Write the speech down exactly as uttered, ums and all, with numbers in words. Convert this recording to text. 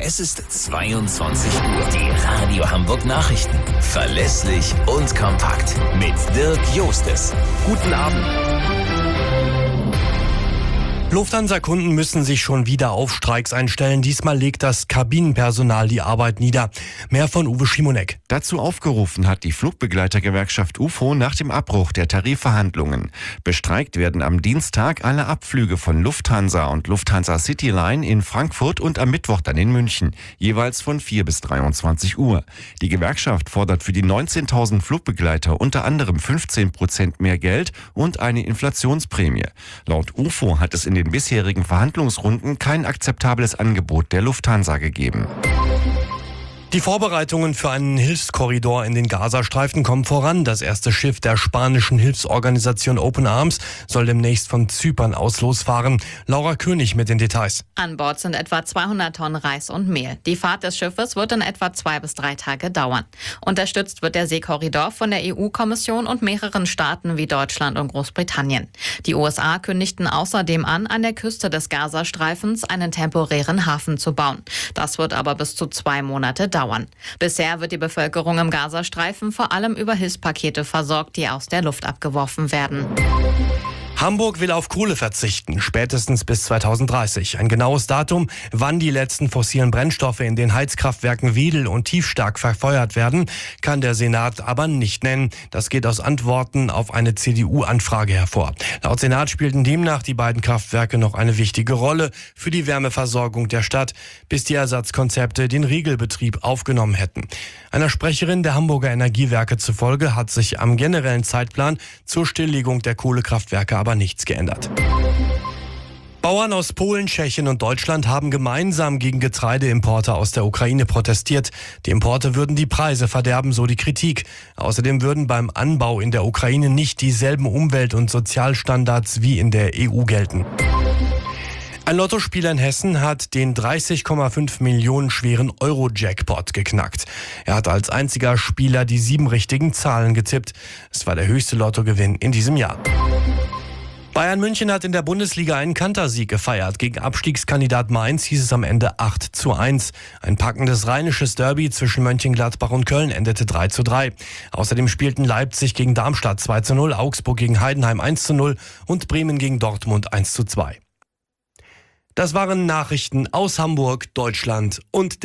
Es ist zweiundzwanzig Uhr. Die Radio Hamburg Nachrichten. Verlässlich und kompakt. Mit Dirk Jostes. Guten Abend. Lufthansa-Kunden müssen sich schon wieder auf Streiks einstellen. Diesmal legt das Kabinenpersonal die Arbeit nieder. Mehr von Uwe Schimonek. Dazu aufgerufen hat die Flugbegleitergewerkschaft U F O nach dem Abbruch der Tarifverhandlungen. Bestreikt werden am Dienstag alle Abflüge von Lufthansa und Lufthansa Cityline in Frankfurt und am Mittwoch dann in München, jeweils von vier bis dreiundzwanzig Uhr. Die Gewerkschaft fordert für die neunzehntausend Flugbegleiter unter anderem fünfzehn Prozent mehr Geld und eine Inflationsprämie. Laut U F O hat es in den bisherigen Verhandlungsrunden kein akzeptables Angebot der Lufthansa gegeben. Die Vorbereitungen für einen Hilfskorridor in den Gazastreifen kommen voran. Das erste Schiff der spanischen Hilfsorganisation Open Arms soll demnächst von Zypern aus losfahren. Laura König mit den Details. An Bord sind etwa zweihundert Tonnen Reis und Mehl. Die Fahrt des Schiffes wird in etwa zwei bis drei Tage dauern. Unterstützt wird der Seekorridor von der E U-Kommission und mehreren Staaten wie Deutschland und Großbritannien. Die U S A kündigten außerdem an, an der Küste des Gazastreifens einen temporären Hafen zu bauen. Das wird aber bis zu zwei Monate dauern. Bisher wird die Bevölkerung im Gazastreifen vor allem über Hilfspakete versorgt, die aus der Luft abgeworfen werden. Hamburg will auf Kohle verzichten, spätestens bis zweitausenddreißig. Ein genaues Datum, wann die letzten fossilen Brennstoffe in den Heizkraftwerken Wedel und Tiefstark verfeuert werden, kann der Senat aber nicht nennen. Das geht aus Antworten auf eine C D U-Anfrage hervor. Laut Senat spielten demnach die beiden Kraftwerke noch eine wichtige Rolle für die Wärmeversorgung der Stadt, bis die Ersatzkonzepte den Regelbetrieb aufgenommen hätten. Einer Sprecherin der Hamburger Energiewerke zufolge hat sich am generellen Zeitplan zur Stilllegung der Kohlekraftwerke aber nichts geändert. Bauern aus Polen, Tschechien und Deutschland haben gemeinsam gegen Getreideimporte aus der Ukraine protestiert. Die Importe würden die Preise verderben, so die Kritik. Außerdem würden beim Anbau in der Ukraine nicht dieselben Umwelt- und Sozialstandards wie in der E U gelten. Ein Lottospieler in Hessen hat den dreißig Komma fünf Millionen schweren Euro-Jackpot geknackt. Er hat als einziger Spieler die sieben richtigen Zahlen getippt. Es war der höchste Lottogewinn in diesem Jahr. Bayern München hat in der Bundesliga einen Kantersieg gefeiert. Gegen Abstiegskandidat Mainz hieß es am Ende acht zu eins. Ein packendes rheinisches Derby zwischen Mönchengladbach und Köln endete drei zu drei. Außerdem spielten Leipzig gegen Darmstadt zwei zu null, Augsburg gegen Heidenheim eins zu null und Bremen gegen Dortmund eins zu zwei. Das waren Nachrichten aus Hamburg, Deutschland und der